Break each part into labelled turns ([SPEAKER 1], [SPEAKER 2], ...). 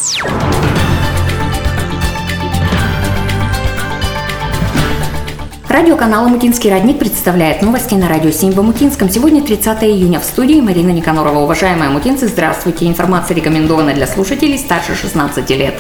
[SPEAKER 1] Радиоканал «Омутинский родник» представляет новости на радио 7 в Омутинском. Сегодня 30 июня. В студии Марина Никанорова. Уважаемые омутинцы, здравствуйте. Информация рекомендована для слушателей старше 16 лет.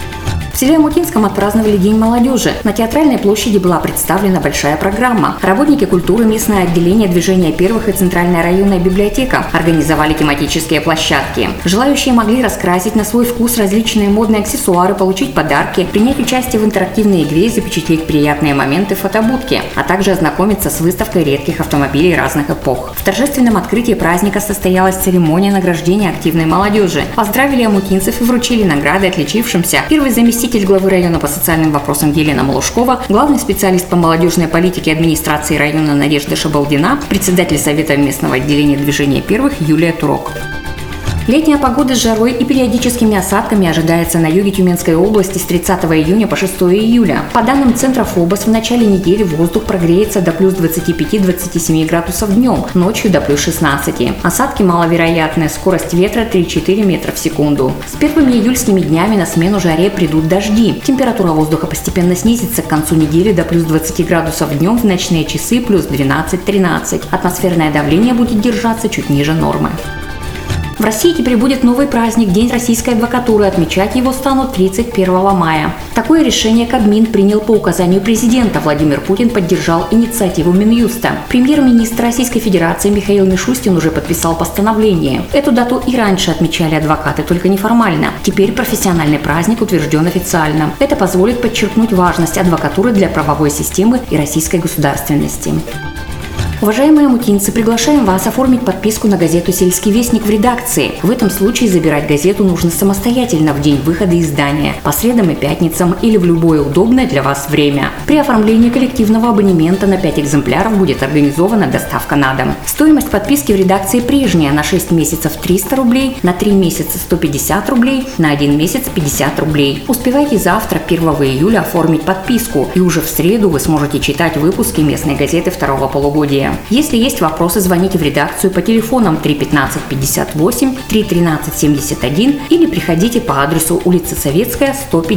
[SPEAKER 1] В селе Омутинском отпраздновали День молодежи. На Театральной площади была представлена большая программа. Работники культуры, местное отделение движения первых и Центральная районная библиотека организовали тематические площадки. Желающие могли раскрасить на свой вкус различные модные аксессуары, получить подарки, принять участие в интерактивной игре и запечатлеть приятные моменты в фотобудке, а также ознакомиться с выставкой редких автомобилей разных эпох. В торжественном открытии праздника состоялась церемония награждения активной молодежи. Поздравили омутинцев и вручили награды отличившимся первый заместитель главы района по социальным вопросам Елена Малушкова, главный специалист по молодежной политике администрации района Надежда Шабалдина, председатель совета местного отделения движения первых Юлия Турок. Летняя погода с жарой и периодическими осадками ожидается на юге Тюменской области с 30 июня по 6 июля. По данным Центра ФОБОС, в начале недели воздух прогреется до плюс 25-27 градусов днем, ночью до плюс 16. Осадки маловероятны, скорость ветра 3-4 метра в секунду. С первыми июльскими днями на смену жаре придут дожди. Температура воздуха постепенно снизится к концу недели до плюс 20 градусов днем, в ночные часы плюс 12-13. Атмосферное давление будет держаться чуть ниже нормы. В России теперь будет новый праздник – День российской адвокатуры. Отмечать его станут 31 мая. Такое решение Кабмин принял по указанию президента. Владимир Путин поддержал инициативу Минюста. Премьер-министр Российской Федерации Михаил Мишустин уже подписал постановление. Эту дату и раньше отмечали адвокаты, только неформально. Теперь профессиональный праздник утвержден официально. Это позволит подчеркнуть важность адвокатуры для правовой системы и российской государственности. Уважаемые омутинцы, приглашаем вас оформить подписку на газету «Сельский вестник» в редакции. В этом случае забирать газету нужно самостоятельно в день выхода издания, по средам и пятницам или в любое удобное для вас время. При оформлении коллективного абонемента на 5 экземпляров будет организована доставка на дом. Стоимость подписки в редакции прежняя: на 6 месяцев 300 рублей, на 3 месяца 150 рублей, на 1 месяц 50 рублей. Успевайте завтра, 1 июля, оформить подписку, и уже в среду вы сможете читать выпуски местной газеты второго полугодия. Если есть вопросы, звоните в редакцию по телефонам 3 15 58, 3 13 71 или приходите по адресу улица Советская,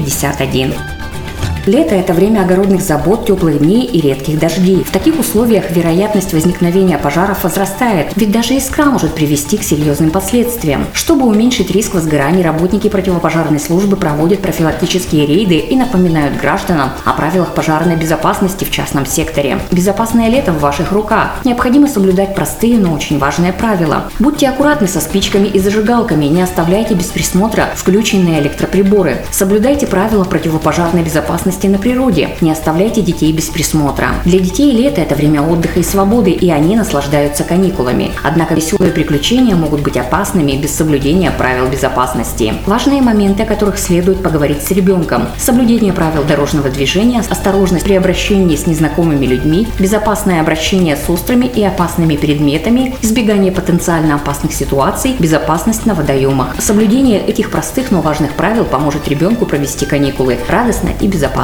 [SPEAKER 1] 151. Лето – это время огородных забот, теплых дней и редких дождей. В таких условиях вероятность возникновения пожаров возрастает, ведь даже искра может привести к серьезным последствиям. Чтобы уменьшить риск возгораний, работники противопожарной службы проводят профилактические рейды и напоминают гражданам о правилах пожарной безопасности в частном секторе. Безопасное лето в ваших руках. Необходимо соблюдать простые, но очень важные правила. Будьте аккуратны со спичками и зажигалками, не оставляйте без присмотра включенные электроприборы. Соблюдайте правила противопожарной безопасности на природе. Не оставляйте детей без присмотра. Для детей лето – это время отдыха и свободы, и они наслаждаются каникулами. Однако веселые приключения могут быть опасными без соблюдения правил безопасности. Важные моменты, о которых следует поговорить с ребенком: соблюдение правил дорожного движения, осторожность при обращении с незнакомыми людьми, безопасное обращение с острыми и опасными предметами, избегание потенциально опасных ситуаций, безопасность на водоемах. Соблюдение этих простых, но важных правил поможет ребенку провести каникулы радостно и безопасно.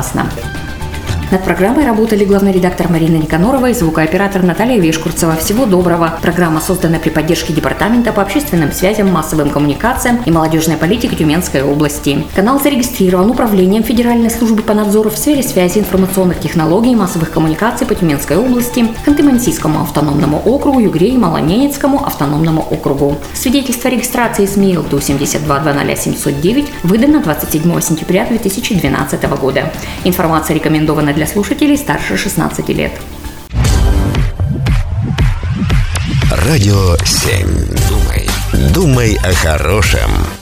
[SPEAKER 1] Над программой работали главный редактор Марина Никанорова и звукооператор Наталья Вешкурцева. Всего доброго. Программа создана при поддержке Департамента по общественным связям, массовым коммуникациям и молодежной политике Тюменской области. Канал зарегистрирован Управлением Федеральной службы по надзору в сфере связи, информационных технологий и массовых коммуникаций по Тюменской области, Ханты-Мансийскому автономному округу, Югре и Малоненецкому автономному округу. Свидетельство о регистрации СМИ ЛТУ 722000709 выдано 27 сентября 2012 года. Информация рекомендована для слушателей старше 16 лет.
[SPEAKER 2] Радио 7. Думай о хорошем.